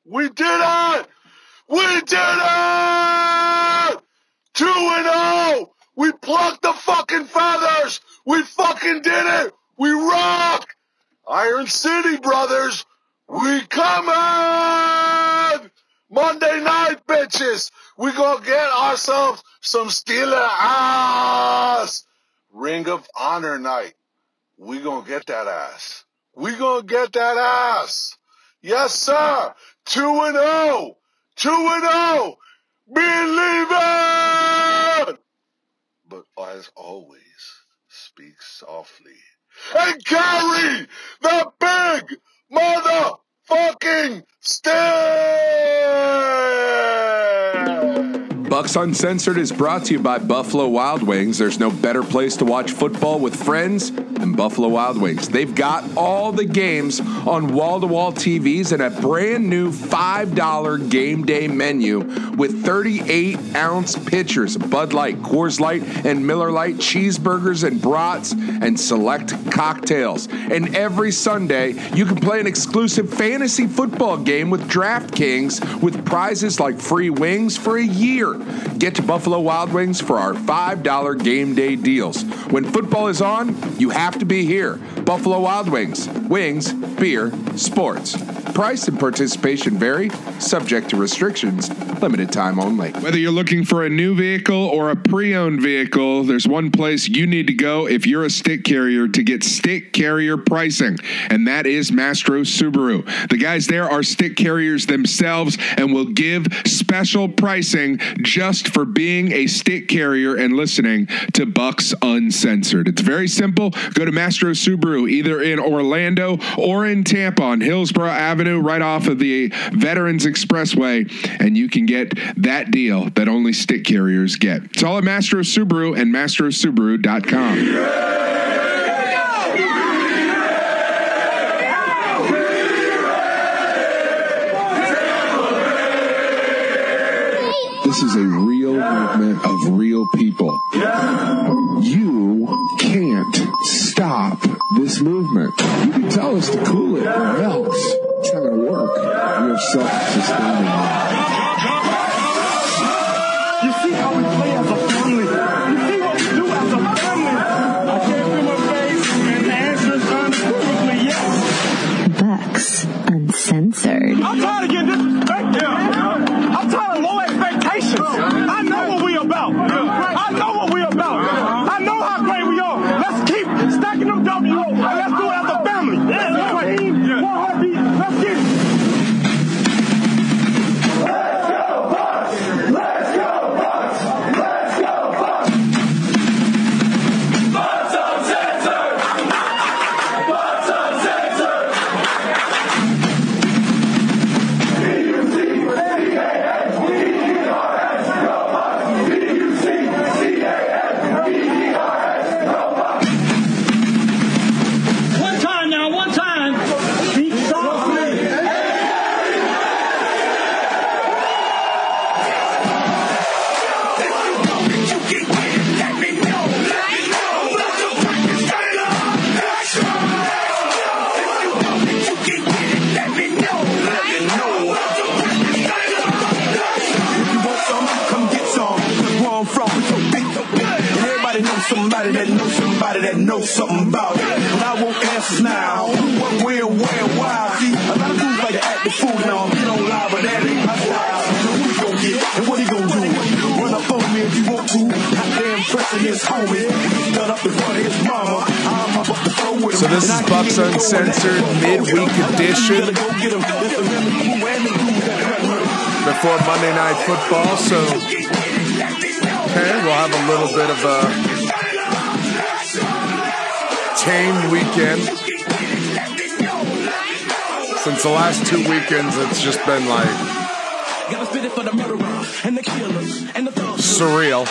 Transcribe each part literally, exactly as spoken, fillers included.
We did it! We did it! two and oh! We plucked the fucking feathers! We fucking did it! We rock! Iron City, brothers! We coming! Monday night, bitches! We gonna get ourselves some Steeler ass! Ring of Honor night. We gonna get that ass. We gonna get that ass! Yes, sir! two and oh! two and oh! Believe it! But as always, speak softly. And carry the big motherfucking stick! Bucks Uncensored is brought to you by Buffalo Wild Wings. There's no better place to watch football with friends than Buffalo Wild Wings. They've got all the games on wall-to-wall T Vs and a brand new five dollar game day menu with thirty-eight ounce pitchers of Bud Light, Coors Light, and Miller Lite, cheeseburgers and brats, and select cocktails. And every Sunday, you can play an exclusive fantasy football game with DraftKings with prizes like free wings for a year. Get to Buffalo Wild Wings for our five dollar game day deals. When football is on, you have to be here. Buffalo Wild Wings. Wings, beer, sports. Price and participation vary, subject to restrictions, limited time only. Whether you're looking for a new vehicle or a pre-owned vehicle, there's one place you need to go if you're a stick carrier to get stick carrier pricing, and that is Mastro Subaru. The guys there are stick carriers themselves and will give special pricing just for being a stick carrier and listening to Bucks Uncensored. It's very simple. Go to Mastro Subaru either in Orlando or in Tampa on Hillsborough Avenue, right off of the Veterans Expressway, and you can get that deal that only stick carriers get. It's all at Mastro Subaru and mastro subaru dot com. This is a real movement of real people. You can't stop this movement. You can tell us to cool it or else it's not going to work. We are self-sustaining. You see how we play as a family. You see what we do as a family. I can't feel my face, and the answer is unequivocally yes. Bucks Uncensored. I'm tired of getting disrespected. I'm tired of low expectations. I know what we about. I know what we about. I know how great we are. Let's keep stacking them W's, and let's do it as a family. One team, one heartbeat. Let's get it. Somebody that knows somebody that knows something about it. But I won't answer now. What, where, where, why? See, a lot of dudes like to act the fool now. Get on live, but that ain't my style. So who he gonna get and what he gonna do? Run up on me if you want to. Goddamn pressing his homie. Got up in front of his mama. I'm up the floor with him. So this is Bucks Uncensored midweek edition before Monday Night Football. So, okay, we'll have a little bit of a tame weekend. Since the last two weekends, it's just been like surreal.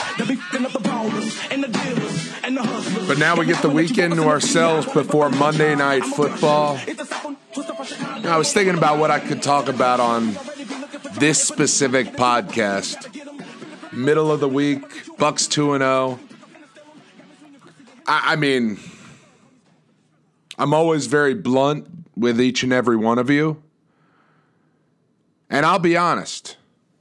But now we get the weekend to ourselves before Monday Night Football. Now, I was thinking about what I could talk about on this specific podcast. Middle of the week, Bucks two and oh. I, I mean, I'm always very blunt with each and every one of you. And I'll be honest,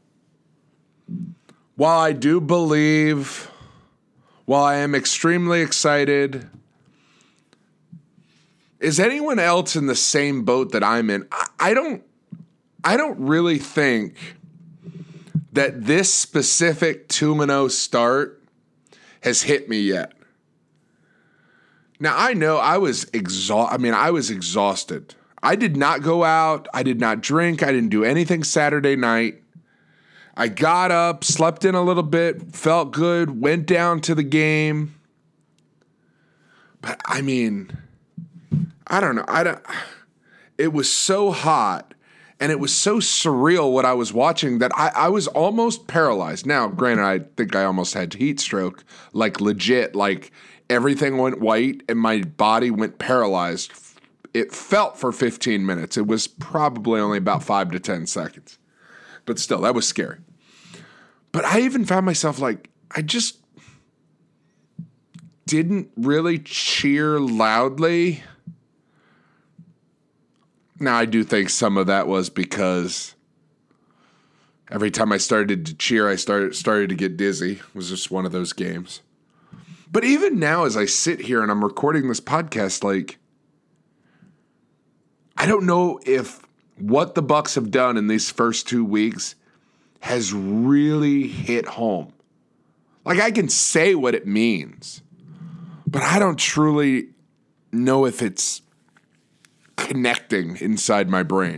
while I do believe, while I am extremely excited, is anyone else in the same boat that I'm in? I, I don't I don't really think that this specific two and oh start has hit me yet. Now, I know I was exhausted. I mean, I was exhausted. I did not go out. I did not drink. I didn't do anything Saturday night. I got up, slept in a little bit, felt good, went down to the game. But, I mean, I don't know. I don't. It was so hot, and it was so surreal what I was watching that I, I was almost paralyzed. Now, granted, I think I almost had heat stroke, like legit, like everything went white and my body went paralyzed. It felt for fifteen minutes. It was probably only about five to ten seconds. But still, that was scary. But I even found myself like, I just didn't really cheer loudly. Now, I do think some of that was because every time I started to cheer, I started started to get dizzy. It was just one of those games. But even now, as I sit here and I'm recording this podcast, like, I don't know if what the Bucs have done in these first two weeks has really hit home. Like, I can say what it means, but I don't truly know if it's connecting inside my brain.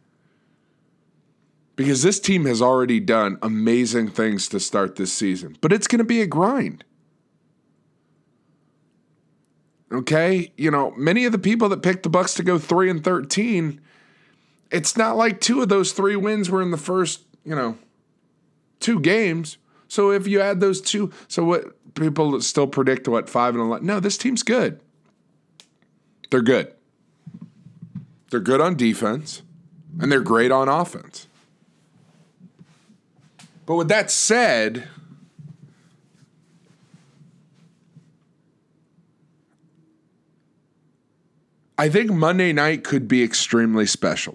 Because this team has already done amazing things to start this season, but it's going to be a grind. Okay? You know, many of the people that picked the Bucs to go three and thirteen, it's not like two of those three wins were in the first, you know, two games. So if you add those two, so what people still predict what five and eleven? No, this team's good. They're good. They're good on defense, and they're great on offense. But with that said, I think Monday night could be extremely special.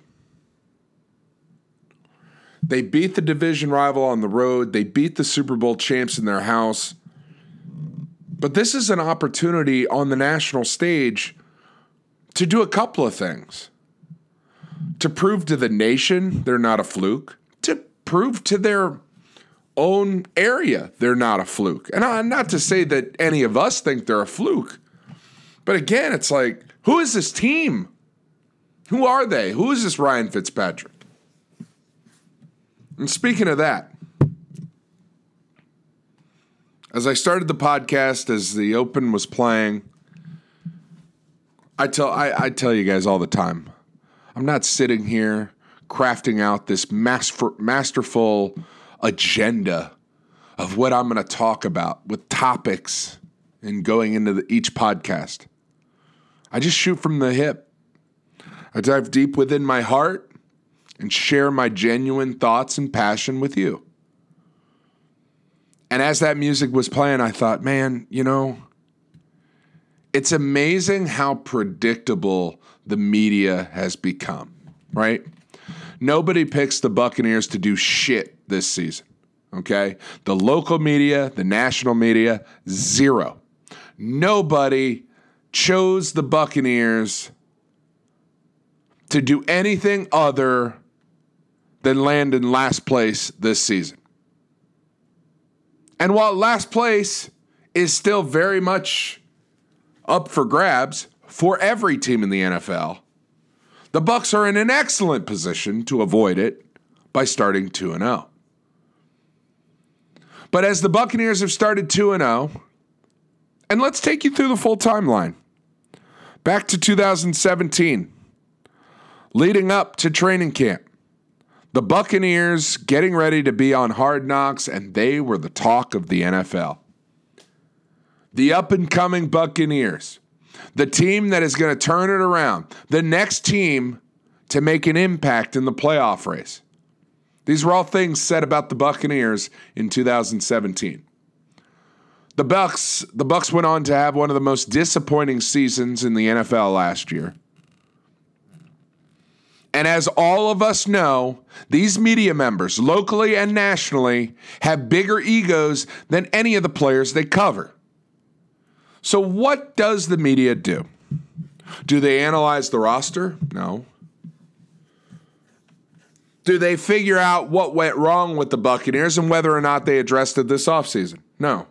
They beat the division rival on the road. They beat the Super Bowl champs in their house. But this is an opportunity on the national stage to do a couple of things. To prove to the nation they're not a fluke. To prove to their own area they're not a fluke. And not to say that any of us think they're a fluke. But again, it's like, who is this team? Who are they? Who is this Ryan Fitzpatrick? And speaking of that, as I started the podcast, as the open was playing, I tell I, I tell you guys all the time, I'm not sitting here crafting out this master, masterful agenda of what I'm going to talk about with topics and going into the, each podcast. I just shoot from the hip. I dive deep within my heart and share my genuine thoughts and passion with you. And as that music was playing, I thought, man, you know, it's amazing how predictable the media has become, right? Nobody picks the Buccaneers to do shit this season, okay? The local media, the national media, zero. Nobody chose the Buccaneers to do anything other than land in last place this season. And while last place is still very much up for grabs for every team in the N F L, the Bucs are in an excellent position to avoid it by starting two and oh. But as the Buccaneers have started two and oh, and let's take you through the full timeline. Back to two thousand seventeen, leading up to training camp. The Buccaneers getting ready to be on Hard Knocks, and they were the talk of the N F L. The up-and-coming Buccaneers, the team that is going to turn it around, the next team to make an impact in the playoff race. These were all things said about the Buccaneers in two thousand seventeen. The Bucs, the Bucs went on to have one of the most disappointing seasons in the N F L last year. And as all of us know, these media members, locally and nationally, have bigger egos than any of the players they cover. So what does the media do? Do they analyze the roster? No. Do they figure out what went wrong with the Buccaneers and whether or not they addressed it this offseason? No.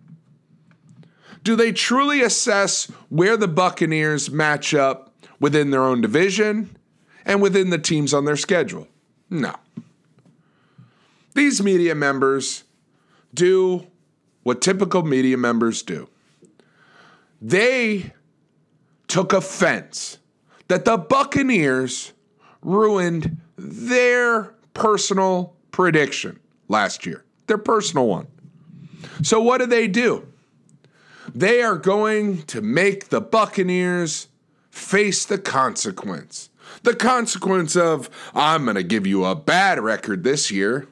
Do they truly assess where the Buccaneers match up within their own division and within the teams on their schedule? No. These media members do what typical media members do. They took offense that the Buccaneers ruined their personal prediction last year, their personal one. So what do they do? They are going to make the Buccaneers face the consequence. The consequence of, I'm going to give you a bad record this year.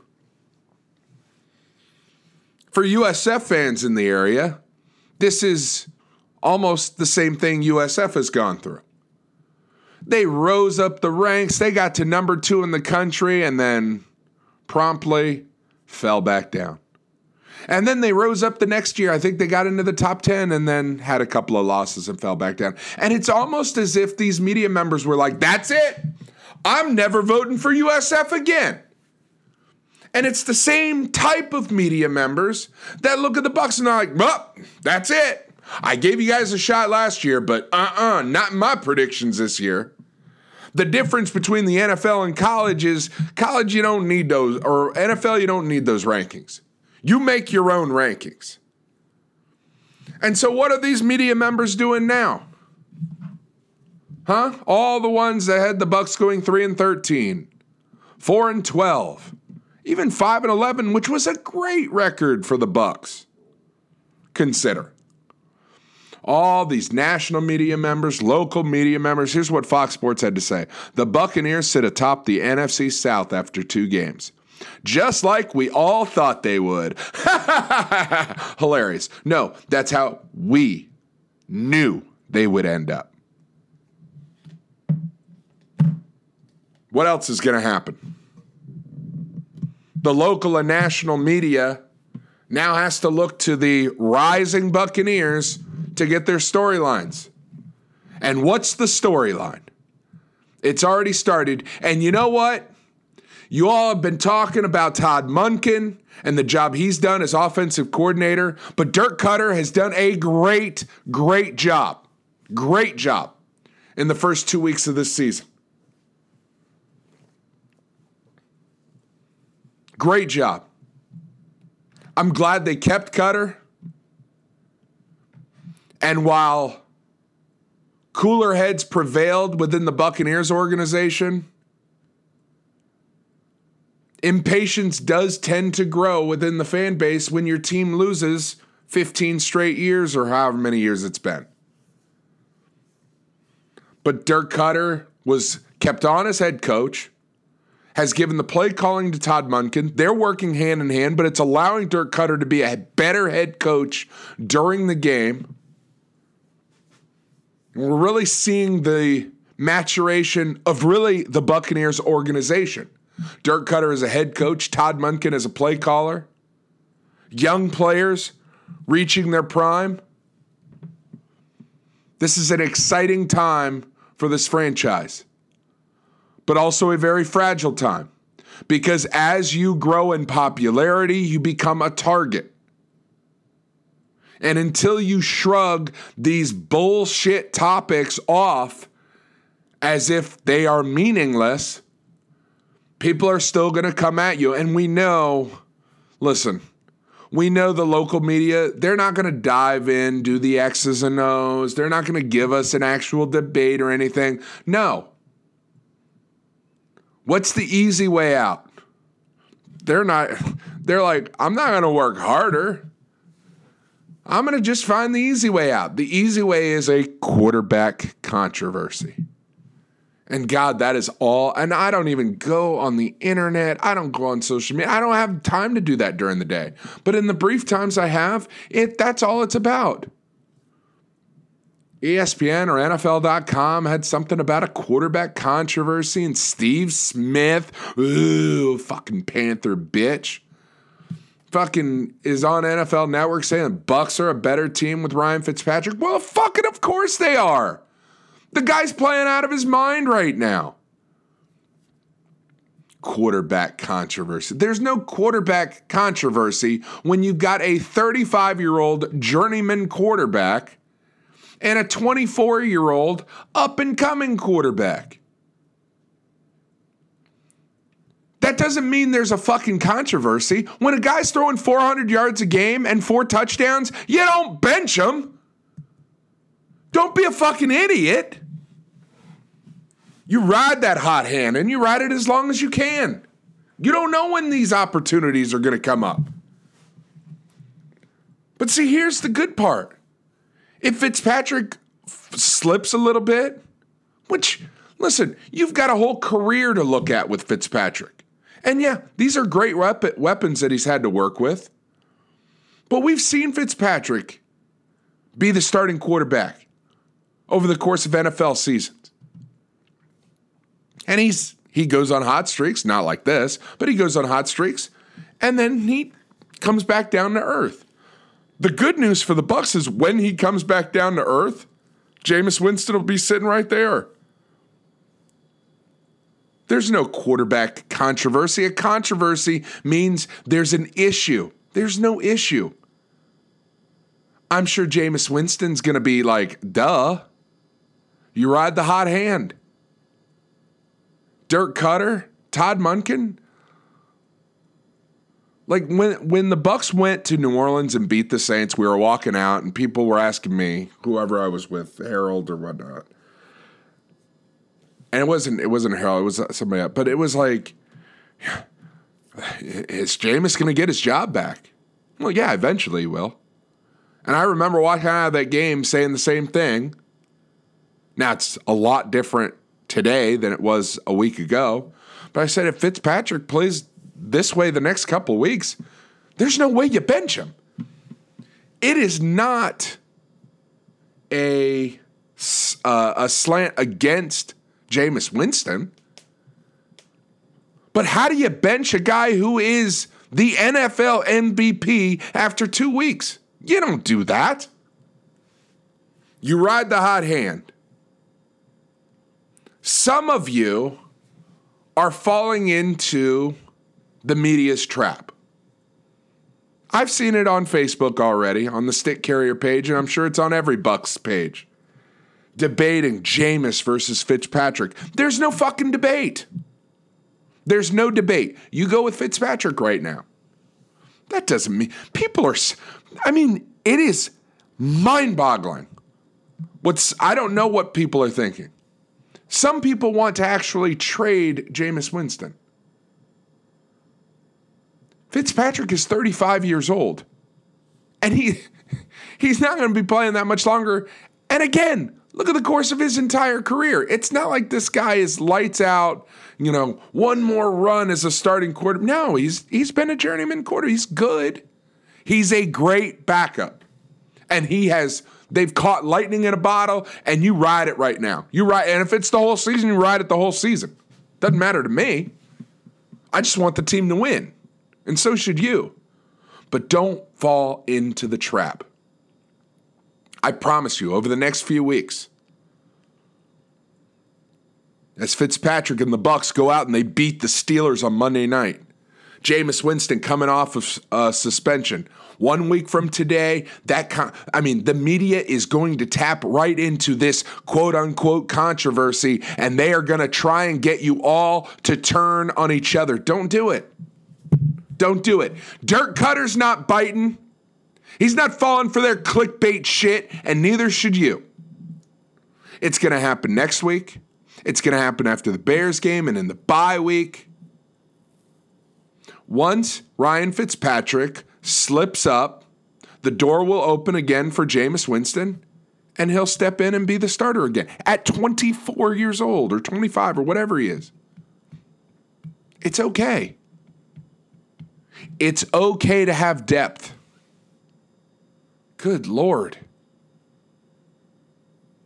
For U S F fans in the area, this is almost the same thing U S F has gone through. They rose up the ranks. They got to number two in the country and then promptly fell back down. And then they rose up the next year. I think they got into the top ten and then had a couple of losses and fell back down. And it's almost as if these media members were like, that's it. I'm never voting for U S F again. And it's the same type of media members that look at the Bucs and are like, well, that's it. I gave you guys a shot last year, but uh-uh, not my predictions this year. The difference between the N F L and college is college, you don't need those, or N F L, you don't need those rankings. You make your own rankings. And so what are these media members doing now? Huh? All the ones that had the Bucs going three and thirteen, four and twelve, even five and eleven, which was a great record for the Bucs. Consider. All these national media members, local media members. Here's what Fox Sports had to say. The Buccaneers sit atop the N F C South after two games. Just like we all thought they would. Hilarious. No, that's how we knew they would end up. What else is going to happen? The local and national media now has to look to the rising Buccaneers to get their storylines. And what's the storyline? It's already started. And you know what? You all have been talking about Todd Monken and the job he's done as offensive coordinator, but Dirk Koetter has done a great, great job. Great job in the first two weeks of this season. Great job. I'm glad they kept Koetter. And while cooler heads prevailed within the Buccaneers organization, impatience does tend to grow within the fan base when your team loses fifteen straight years or however many years it's been. But Dirk Koetter was kept on as head coach, has given the play calling to Todd Monken. They're working hand in hand, but it's allowing Dirk Koetter to be a better head coach during the game. We're really seeing the maturation of really the Buccaneers organization. Dirk Koetter is a head coach, Todd Monken is a play caller. Young players reaching their prime. This is an exciting time for this franchise, but also a very fragile time because as you grow in popularity, you become a target. And until you shrug these bullshit topics off as if they are meaningless, people are still going to come at you. And we know, listen, we know the local media, they're not going to dive in, do the X's and O's. They're not going to give us an actual debate or anything. No. What's the easy way out? They're not, they're like, I'm not going to work harder. I'm going to just find the easy way out. The easy way is a quarterback controversy. And God, that is all. And I don't even go on the internet. I don't go on social media. I don't have time to do that during the day. But in the brief times I have, it that's all it's about. E S P N or N F L dot com had something about a quarterback controversy, and Steve Smith, ooh, fucking Panther bitch, fucking is on N F L Network saying the Bucs are a better team with Ryan Fitzpatrick. Well, fucking of course they are. The guy's playing out of his mind right now. Quarterback controversy. There's no quarterback controversy when you've got a thirty-five-year-old journeyman quarterback and a twenty-four-year-old up-and-coming quarterback. That doesn't mean there's a fucking controversy. When a guy's throwing four hundred yards a game and four touchdowns, you don't bench him. Don't be a fucking idiot. You ride that hot hand, and you ride it as long as you can. You don't know when these opportunities are going to come up. But see, here's the good part. If Fitzpatrick f- slips a little bit, which, listen, you've got a whole career to look at with Fitzpatrick. And yeah, these are great rep- weapons that he's had to work with. But we've seen Fitzpatrick be the starting quarterback over the course of N F L seasons. And he's he goes on hot streaks, not like this, but he goes on hot streaks, and then he comes back down to earth. The good news for the Bucs is when he comes back down to earth, Jameis Winston will be sitting right there. There's no quarterback controversy. A controversy means there's an issue. There's no issue. I'm sure Jameis Winston's going to be like, duh. You ride the hot hand. Dirk Cutter, Todd Monken. Like when when the Bucs went to New Orleans and beat the Saints, we were walking out and people were asking me, whoever I was with, Harold or whatnot. And it wasn't it wasn't Harold, it was somebody else. But it was like, is Jameis going to get his job back? Well, yeah, eventually he will. And I remember walking out of that game saying the same thing. Now it's a lot different today than it was a week ago. But I said if Fitzpatrick plays this way the next couple of weeks, there's no way you bench him. It is not a, uh, a slant against Jameis Winston. But how do you bench a guy who is the N F L M V P after two weeks? You don't do that. You ride the hot hand. Some of you are falling into the media's trap. I've seen it on Facebook already, on the Stick Carrier page, and I'm sure it's on every Bucs page. Debating Jameis versus Fitzpatrick. There's no fucking debate. There's no debate. You go with Fitzpatrick right now. That doesn't mean... People are... I mean, it is mind-boggling. What's I don't know what people are thinking. Some people want to actually trade Jameis Winston. Fitzpatrick is thirty-five years old. And he he's not going to be playing that much longer. And again, look at the course of his entire career. It's not like this guy is lights out, you know, one more run as a starting quarter. No, he's he's been a journeyman quarter. He's good. He's a great backup. And he has... They've caught lightning in a bottle, and you ride it right now. You ride, and if it's the whole season, you ride it the whole season. Doesn't matter to me. I just want the team to win, and so should you. But don't fall into the trap. I promise you, over the next few weeks, as Fitzpatrick and the Bucs go out and they beat the Steelers on Monday night, Jameis Winston coming off of uh, suspension. One week from today, that con- I mean, the media is going to tap right into this quote-unquote controversy, and they are going to try and get you all to turn on each other. Don't do it. Don't do it. Dirk Cutter's not biting. He's not falling for their clickbait shit, and neither should you. It's going to happen next week. It's going to happen after the Bears game and in the bye week. Once Ryan Fitzpatrick slips up, the door will open again for Jameis Winston, and he'll step in and be the starter again at twenty-four years old or twenty-five or whatever he is. It's okay. It's okay to have depth. Good Lord.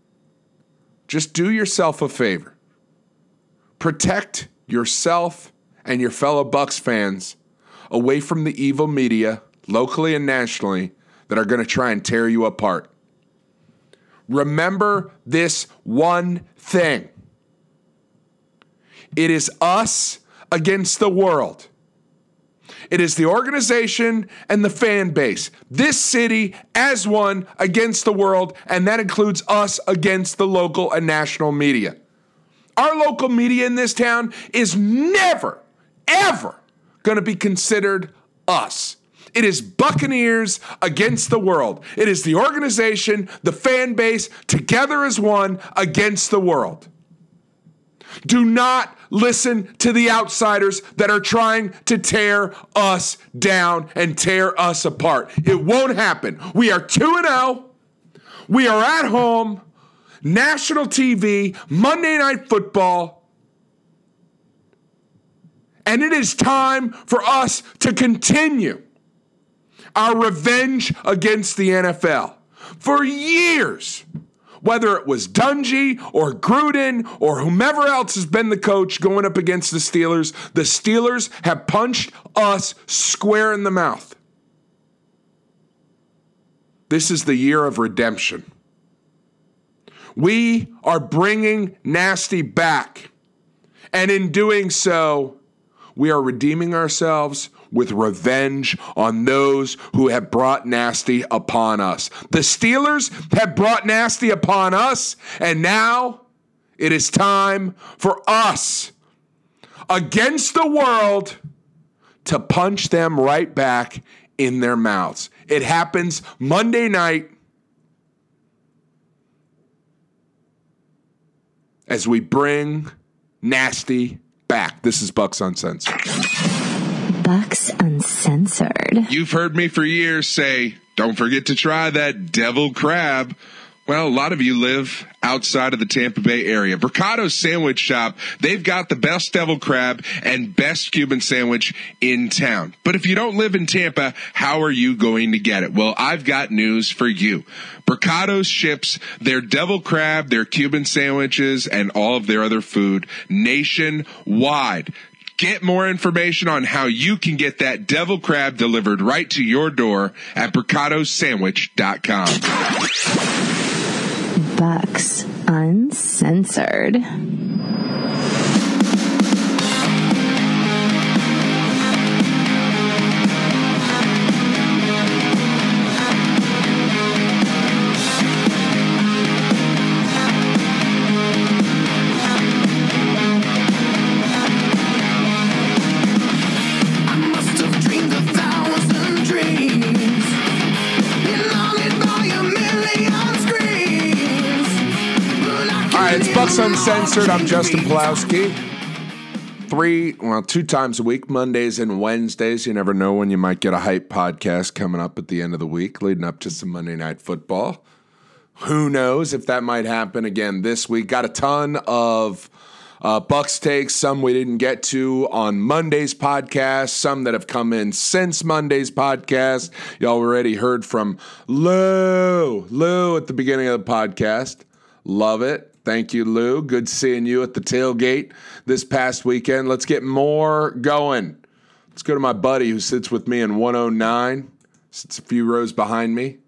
just do yourself a favor. Protect yourself and your fellow Bucs fans away from the evil media, locally and nationally, that are going to try and tear you apart. Remember this one thing. It is us against the world. It is the organization and the fan base. This city as one against the world, and that includes us against the local and national media. Our local media in this town is never, ever going to be considered us. It is Buccaneers against the world. It is the organization, the fan base, together as one against the world. Do not listen to the outsiders that are trying to tear us down and tear us apart. It won't happen. We are two and oh. We are at home. National T V, Monday Night Football. And it is time for us to continue our revenge against the N F L. For years, whether it was Dungy or Gruden or whomever else has been the coach going up against the Steelers, the Steelers have punched us square in the mouth. This is the year of redemption. We are bringing Nasty back. And in doing so, we are redeeming ourselves with revenge on those who have brought Nasty upon us. The Steelers have brought Nasty upon us, and now it is time for us, against the world, to punch them right back in their mouths. It happens Monday night as we bring Nasty back. This is Bucs Uncensored. Bucs Uncensored. You've heard me for years say, don't forget to try that devil crab. Well, a lot of you live outside of the Tampa Bay area. Bricado's Sandwich Shop, they've got the best devil crab and best Cuban sandwich in town. But if you don't live in Tampa, how are you going to get it? Well, I've got news for you. Bricado's ships their devil crab, their Cuban sandwiches, and all of their other food nationwide. Get more information on how you can get that devil crab delivered right to your door at bricado sandwich dot com. Bucs Uncensored. It's Bucs Uncensored. I'm Justin Pawlowski. Three, well, two times a week, Mondays and Wednesdays. You never know when you might get a hype podcast coming up at the end of the week, leading up to some Monday Night Football. Who knows if that might happen again this week. Got a ton of uh, Bucs takes, some we didn't get to on Monday's podcast, some that have come in since Monday's podcast. You already heard from Lou, Lou at the beginning of the podcast. Love it. Thank you, Lou. Good seeing you at the tailgate this past weekend. Let's get more going. Let's go to my buddy who sits with me in one oh nine. Sits a few rows behind me.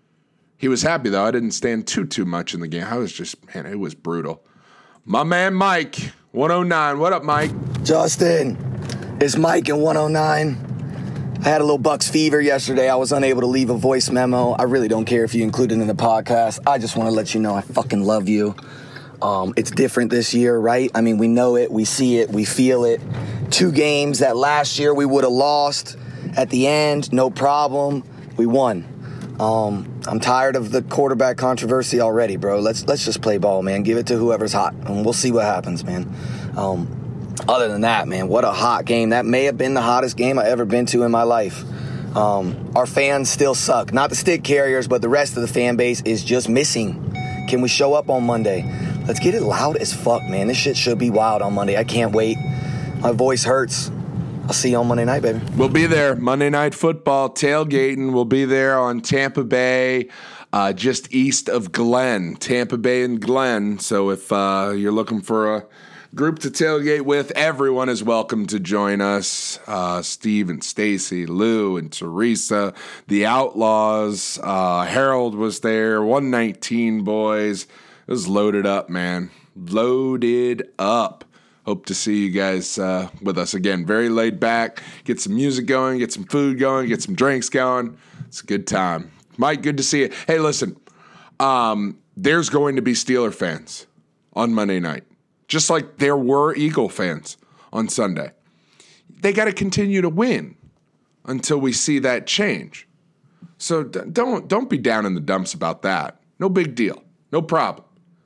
He was happy, though. I didn't stand too, too much in the game. I was just, man, it was brutal. My man, Mike, one oh nine. What up, Mike? Justin, it's Mike in one oh nine. I had a little Bucs fever yesterday. I was unable to leave a voice memo. I really don't care if you include it in the podcast. I just want to let you know I fucking love you. Um, it's different this year, right? I mean, we know it, we see it, we feel it. Two games that last year we would have lost. At the end, no problem. We won. Um, I'm tired of the quarterback controversy already, bro. Let's let's just play ball, man. Give it to whoever's hot, and we'll see what happens, man. Um, other than that, man, what a hot game. That may have been the hottest game I've ever been to in my life. Um, our fans still suck. Not the stick carriers, but the rest of the fan base is just missing. Can we show up on Monday? Let's get it loud as fuck, man. This shit should be wild on Monday. I can't wait. My voice hurts. I'll see you on Monday night, baby. We'll be there. Monday Night Football, tailgating. We'll be there on Tampa Bay, uh, just east of Glen. Tampa Bay and Glen. So if uh, you're looking for a group to tailgate with, everyone is welcome to join us. Uh, Steve and Stacy, Lou and Teresa, the Outlaws. Uh, Harold was there. one nineteen boys. It was loaded up, man. Loaded up. Hope to see you guys uh, with us again. Very laid back. Get some music going, get some food going, get some drinks going. It's a good time. Mike, good to see you. Hey, listen, um, there's going to be Steeler fans on Monday night, just like there were Eagle fans on Sunday. They got to continue to win until we see that change. So don't don't be down in the dumps about that. No big deal. No problem.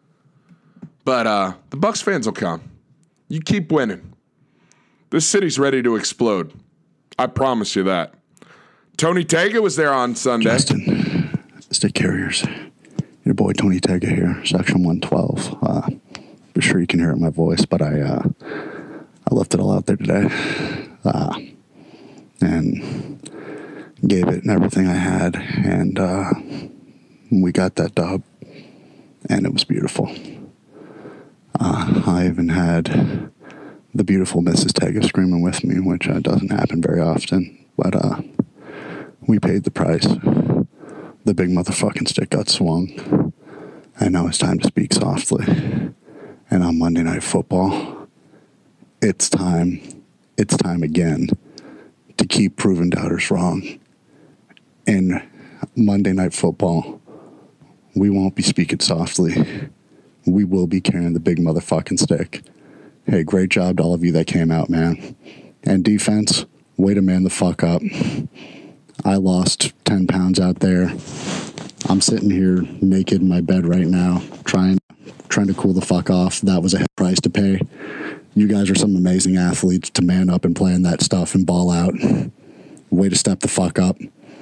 But uh, the Bucs fans will come. You keep winning. This city's ready to explode. I promise you that. Tony Tega was there on Sunday. Justin, Stick Carriers. Your boy Tony Tega here, Section one twelve. Uh, I'm sure you can hear it in my voice, but I uh, I left it all out there today. Uh, and gave it everything I had. And uh, we got that dub. And it was beautiful. Uh, I even had the beautiful Missus Tega screaming with me, which uh, doesn't happen very often. But uh, we paid the price. The big motherfucking stick got swung. And now it's time to speak softly. And on Monday Night Football, it's time, it's time again to keep proving doubters wrong. In Monday Night Football, we won't be speaking softly. We will be carrying the big motherfucking stick. Hey, great job to all of you that came out, man. And defense, way to man the fuck up. I lost ten pounds out there. I'm sitting here naked in my bed right now, trying trying to cool the fuck off. That was a price to pay. You guys are some amazing athletes to man up and play in that stuff and ball out. Way to step the fuck up.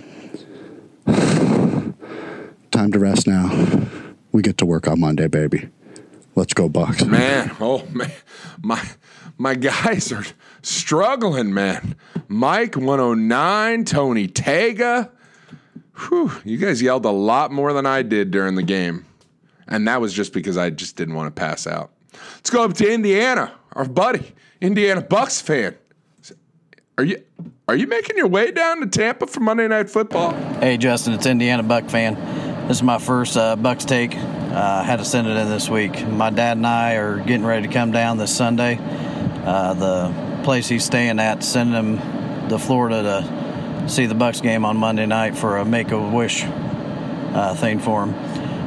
Time to rest now. We get to work on Monday, baby. Let's go, Bucs. Man, oh, man. My my guys are struggling, man. Mike, one oh nine, Tony Tega. Whew, you guys yelled a lot more than I did during the game. And that was just because I just didn't want to pass out. Let's go up to Indiana, our buddy, Indiana Bucs fan. Are you are you making your way down to Tampa for Monday Night Football? Hey, Justin, it's Indiana Buck fan. This is my first uh, Bucs take. Uh, had to send it in this week. My dad and I are getting ready to come down this Sunday. Uh, the place he's staying at, sending him to Florida to see the Bucs game on Monday night for a Make-A-Wish uh, thing for him.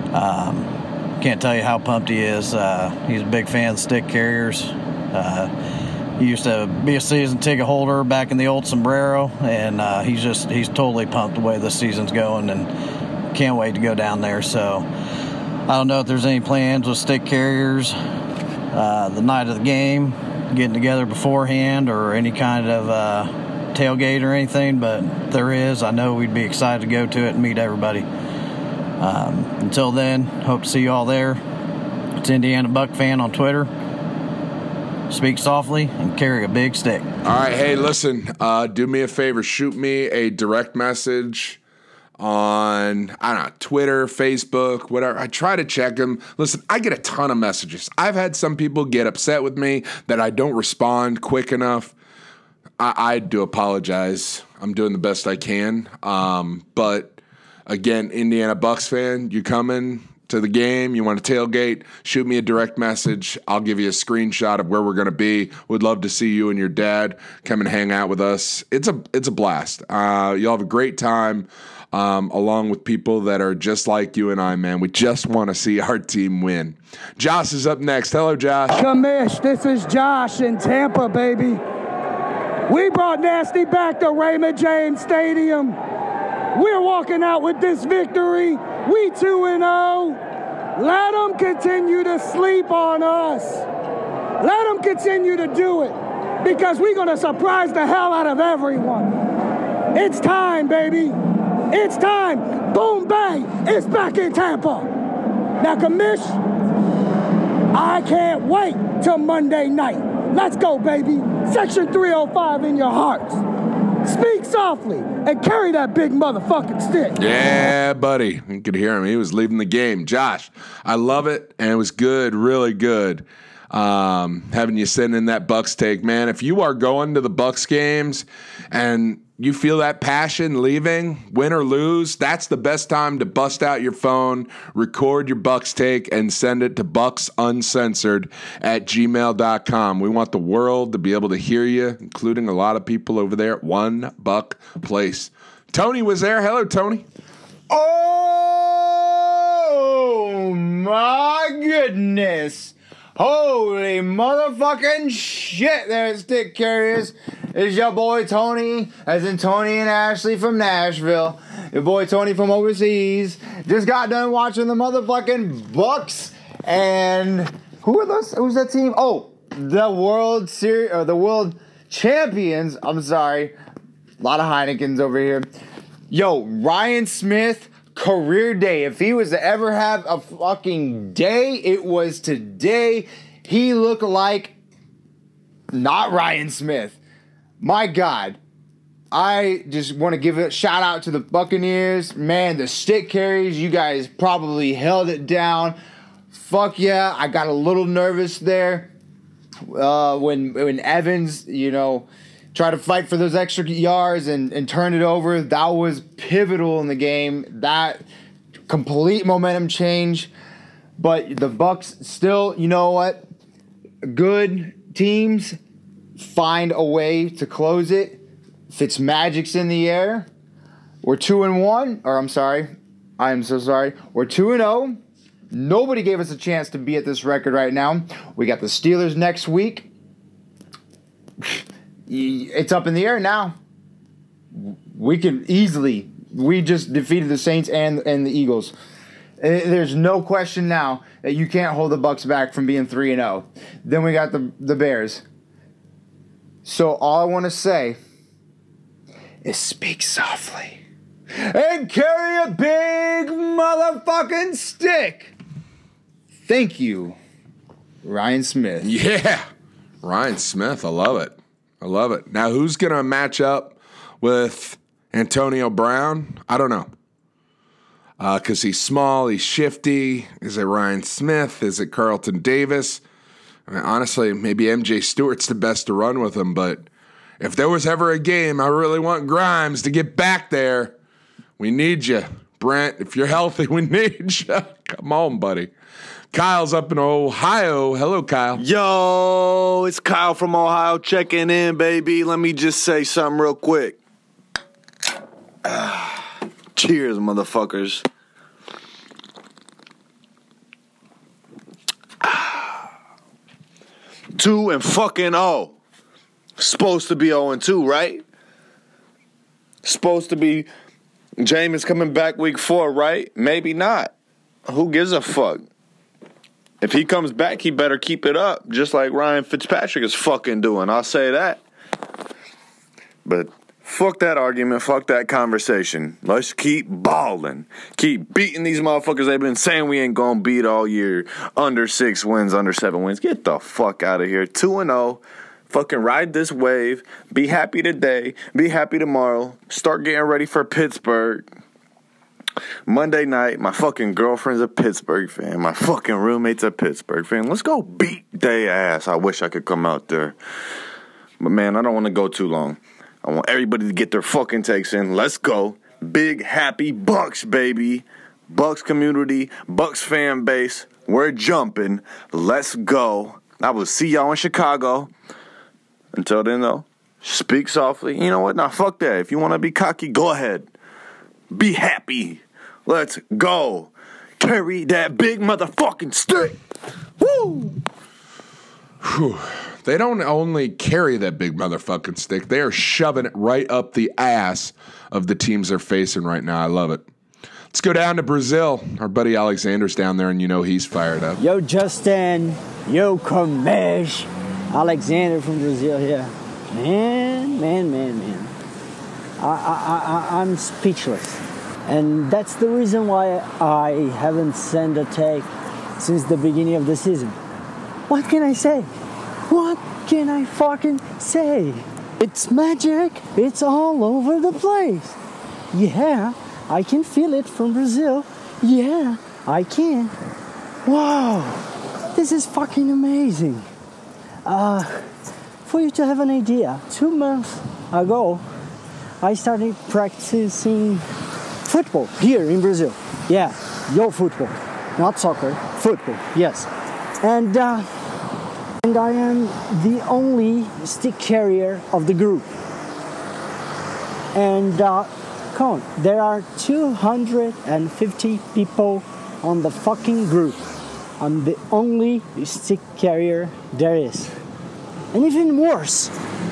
Um, can't tell you how pumped he is. Uh, he's a big fan of Stick Carriers. Uh, he used to be a season ticket holder back in the old Sombrero, and uh, he's just he's totally pumped the way this season's going, and can't wait to go down there. So I don't know if there's any plans with Stick Carriers uh, the night of the game, getting together beforehand, or any kind of uh, tailgate or anything, but if there is, I know we'd be excited to go to it and meet everybody. Um, until then, hope to see you all there. It's Indiana Buck fan on Twitter. Speak softly and carry a big stick. All right, hey, listen, uh, do me a favor. Shoot me a direct message on, I don't know, Twitter, Facebook, whatever. I try to check them. Listen, I get a ton of messages. I've had some people get upset with me that I don't respond quick enough. I, I do apologize. I'm doing the best I can. Um, but, again, Indiana Bucs fan, you coming to the game, you want to tailgate, shoot me a direct message. I'll give you a screenshot of where we're going to be. Would love to see you and your dad come and hang out with us. It's a it's a blast. Uh, you'll have a great time um, along with people that are just like you and I, man. We just want to see our team win. Josh is up next. Hello, Josh. Kamish, this is Josh in Tampa, baby. We brought Nasty back to Raymond James Stadium. We're walking out with this victory. We two and oh. Let them continue to sleep on us. Let them continue to do it, because we're going to surprise the hell out of everyone. It's time, baby. It's time. Boom, bang. It's back in Tampa. Now, Kamish, I can't wait till Monday night. Let's go, baby. Section three oh five in your hearts. Speak softly and carry that big motherfucking stick. Yeah, buddy. You could hear him. He was leaving the game. Josh, I love it, and it was good, really good. Um, having you send in that Bucks take, man. If you are going to the Bucks games and you feel that passion leaving, win or lose, that's the best time to bust out your phone, record your Bucks take, and send it to bucks uncensored at gmail dot com. We want the world to be able to hear you, including a lot of people over there at One Buck Place. Tony was there. Hello, Tony. Oh, my goodness. Holy motherfucking shit there, stick carriers. It's your boy Tony, as in Tony and Ashley from Nashville. Your boy Tony from overseas. Just got done watching the motherfucking Bucks. And who are those? Who's that team? Oh, the World Series, or the World Champions. I'm sorry. A lot of Heinekens over here. Yo, Ryan Smith, career day. If he was to ever have a fucking day, it was today. He looked like not Ryan Smith. My God. I just want to give a shout out to the Buccaneers. Man, the stick carries, you guys probably held it down. Fuck yeah. I got a little nervous there uh, when when Evans, you know, tried to fight for those extra yards and, and turn it over. That was pivotal in the game. That complete momentum change. But the Bucks still, you know what? Good teams find a way to close it. Fitzmagic's in the air. We're two and one, or I'm sorry, I am so sorry. We're two and zero. Nobody gave us a chance to be at this record right now. We got the Steelers next week. It's up in the air now. We can easily. We just defeated the Saints and and the Eagles. There's no question now that you can't hold the Bucks back from being three and zero. Then we got the the Bears. So all I want to say is speak softly and carry a big motherfucking stick. Thank you, Ryan Smith. Yeah, Ryan Smith. I love it. I love it. Now, who's going to match up with Antonio Brown? I don't know. Because uh, he's small, he's shifty. Is it Ryan Smith? Is it Carlton Davis? I mean, honestly, maybe M J Stewart's the best to run with him, but if there was ever a game, I really want Grimes to get back there. We need you. Brent, if you're healthy, we need you. Come on, buddy. Kyle's up in Ohio. Hello, Kyle. Yo, it's Kyle from Ohio checking in, baby. Let me just say something real quick. Ah, cheers, motherfuckers. Ah. Two and fucking oh. Supposed to be oh and two, right? Supposed to be Jameis coming back week four, right? Maybe not. Who gives a fuck? If he comes back, he better keep it up, just like Ryan Fitzpatrick is fucking doing. I'll say that. But fuck that argument. Fuck that conversation. Let's keep balling. Keep beating these motherfuckers they've been saying we ain't gonna beat all year. Under six wins, under seven wins. Get the fuck out of here. two and oh. Fucking ride this wave. Be happy today. Be happy tomorrow. Start getting ready for Pittsburgh. Monday night, my fucking girlfriend's a Pittsburgh fan. My fucking roommate's a Pittsburgh fan. Let's go beat they ass. I wish I could come out there. But, man, I don't want to go too long. I want everybody to get their fucking takes in. Let's go. Big, happy Bucks, baby. Bucks community, Bucks fan base. We're jumping. Let's go. I will see y'all in Chicago. Until then, though, speak softly. You know what? Now, fuck that. If you want to be cocky, go ahead. Be happy. Let's go. Carry that big motherfucking stick. Woo! Whew. They don't only carry that big motherfucking stick. They are shoving it right up the ass of the teams they're facing right now. I love it. Let's go down to Brazil. Our buddy Alexander's down there, and you know he's fired up. Yo, Justin. Yo, Kamesh. Alexander from Brazil here. Man, man, man, man. I, I, I, I'm speechless. And that's the reason why I haven't sent a take since the beginning of the season. What can I say? What can I fucking say? It's magic. It's all over the place. Yeah, I can feel it from Brazil. Yeah, I can. Wow, this is fucking amazing. Uh, for you to have an idea, two months ago, I started practicing football here in Brazil. Yeah, yo football, not soccer, football, yes. And, uh, and I am the only stick carrier of the group. And, uh, come on, there are two hundred fifty people on the fucking group. I'm the only stick carrier there is. And even worse,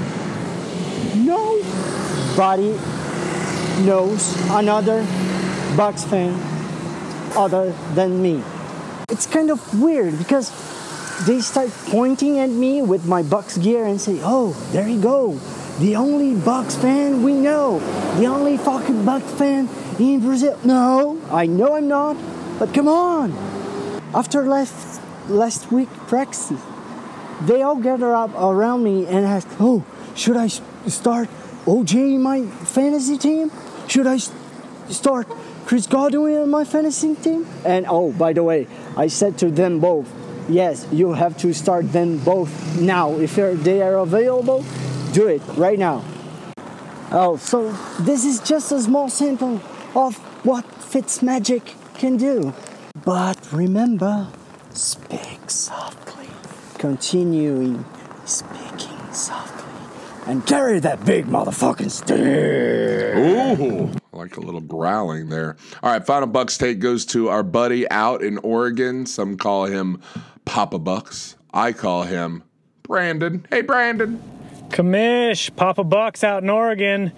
nobody knows another Bucks fan other than me. It's kind of weird because they start pointing at me with my Bucks gear and say, oh, there you go. The only Bucks fan we know. The only fucking Bucks fan in Brazil. No, I know I'm not, but come on. After last last week practice, they all gather up around me and ask, oh, should I start O J in my fantasy team? Should I start Chris Godwin in my fantasy team? And oh, by the way, I said to them both, yes, you have to start them both now. If they are available, do it right now. Oh, so this is just a small sample of what Fitzmagic can do. But remember, speak softly. Continuing speaking softly. And carry that big motherfucking stick. Ooh, I like a little growling there. All right, final Bucks take goes to our buddy out in Oregon. Some call him Papa Bucks. I call him Brandon. Hey, Brandon. Commish, Papa Bucks out in Oregon.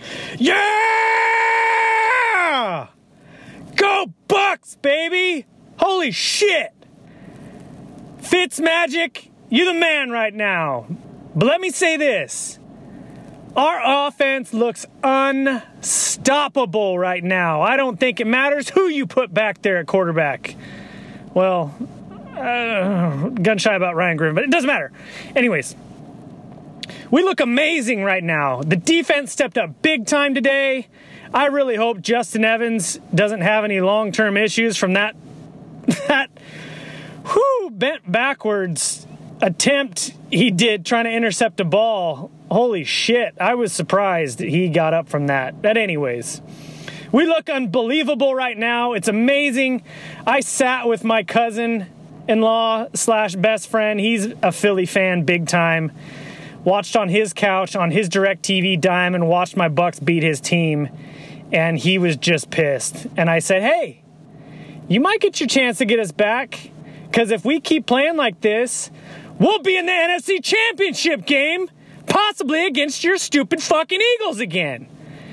Yeah! Go Bucks, baby! Holy shit! Fitzmagic, you the man right now. But let me say this. Our offense looks unstoppable right now. I don't think it matters who you put back there at quarterback. Well, uh, gun shy about Ryan Green, but it doesn't matter. Anyways, we look amazing right now. The defense stepped up big time today. I really hope Justin Evans doesn't have any long-term issues from that that whoo bent backwards attempt he did trying to intercept a ball. Holy shit, I was surprised that he got up from that. But anyways, we look unbelievable right now. It's amazing. I sat with my cousin-in-law slash best friend. He's a Philly fan big time. Watched on his couch on his DirecTV dime and watched my Bucks beat his team. And he was just pissed. And I said, hey, you might get your chance to get us back, because if we keep playing like this, we'll be in the N F C Championship game, possibly against your stupid fucking Eagles again.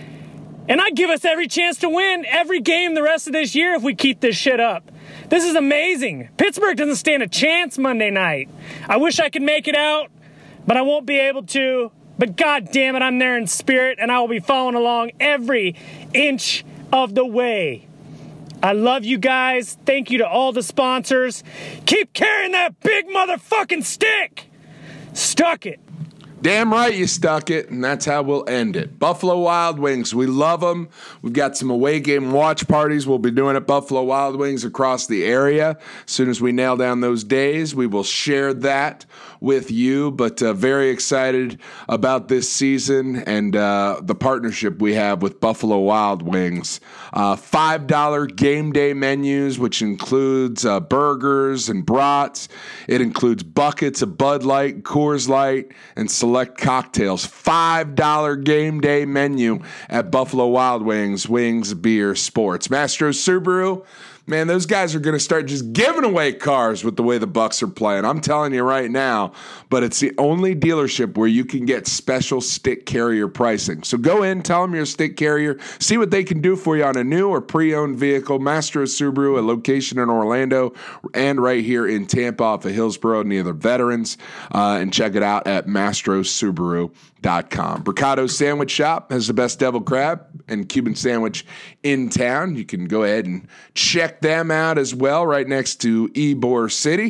And I'd give us every chance to win every game the rest of this year if we keep this shit up. This is amazing. Pittsburgh doesn't stand a chance Monday night. I wish I could make it out, but I won't be able to. But God damn it, I'm there in spirit, and I will be following along every inch of the way. I love you guys. Thank you to all the sponsors. Keep carrying that big motherfucking stick. Stuck it. Damn right you stuck it, and that's how we'll end it. Buffalo Wild Wings, we love them. We've got some away game watch parties we'll be doing at Buffalo Wild Wings across the area. As soon as we nail down those days, we will share that with you. But uh, very excited about this season and uh, the partnership we have with Buffalo Wild Wings. Uh, five dollar game day menus, which includes uh, burgers and brats. It includes buckets of Bud Light, Coors Light, and select cocktails. five dollar game day menu at Buffalo Wild Wings, Wings, Beer, Sports. Mastro Subaru, man, those guys are going to start just giving away cars with the way the Bucks are playing. I'm telling you right now, but it's the only dealership where you can get special stick carrier pricing. So go in, tell them you're a stick carrier, see what they can do for you on a new or pre-owned vehicle. Mastro Subaru, a location in Orlando and right here in Tampa off of Hillsborough near the Veterans, uh, and check it out at mastro subaru dot com. Mercado Sandwich Shop has the best devil crab and Cuban sandwich in town. You can go ahead and check them out as well right next to Ybor City.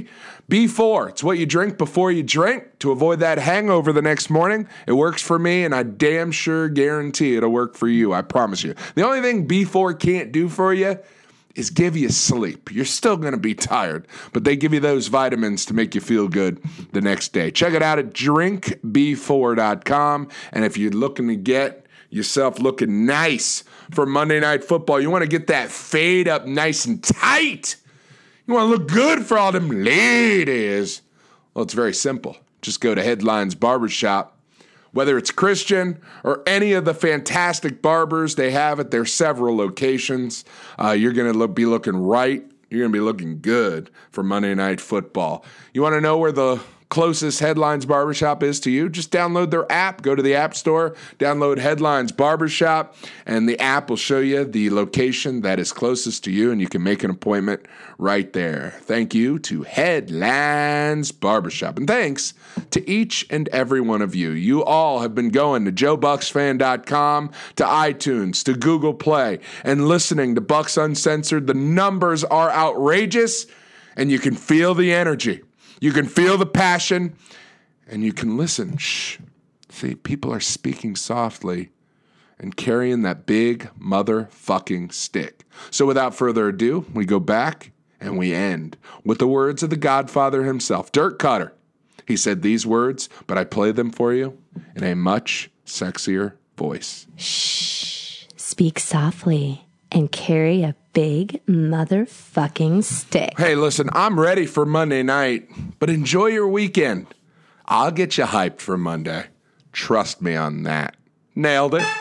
B four, it's what you drink before you drink to avoid that hangover the next morning. It works for me, and I damn sure guarantee it'll work for you. I promise you. The only thing B four can't do for you is give you sleep. You're still going to be tired, but they give you those vitamins to make you feel good the next day. Check it out at drink b four dot com, and if you're looking to get yourself looking nice for Monday Night Football, you want to get that fade up nice and tight, you want to look good for all them ladies, well, it's very simple. Just go to Headlines Barbershop. Whether it's Christian or any of the fantastic barbers they have at their several locations, uh, you're going to look, be looking right. You're going to be looking good for Monday Night Football. You want to know where the closest Headlines Barbershop is to you? Just download their app. Go to the App Store, download Headlines Barbershop, and the app will show you the location that is closest to you, and you can make an appointment right there. Thank you to Headlines Barbershop, and thanks to each and every one of you. You all have been going to joe bucks fan dot com, to iTunes, to Google Play, and listening to Bucks Uncensored. The numbers are outrageous, and you can feel the energy. You can feel the passion, and you can listen. Shh. See, people are speaking softly and carrying that big motherfucking stick. So without further ado, we go back and we end with the words of the Godfather himself, Dirk Cutter. He said these words, but I play them for you in a much sexier voice. Shh. Speak softly and carry a big motherfucking stick. Hey, listen, I'm ready for Monday night, but enjoy your weekend. I'll get you hyped for Monday. Trust me on that. Nailed it.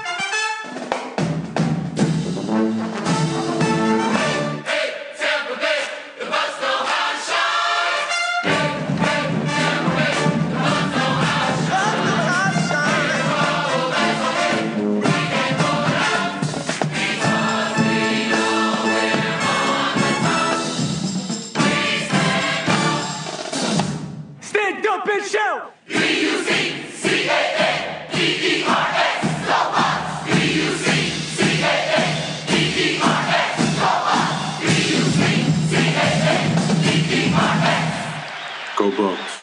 Shout! B U C C A A D E R S, go Bucks! B U C C A A D E R S, go Bucks! B U C C A A D E R S, go Bucks!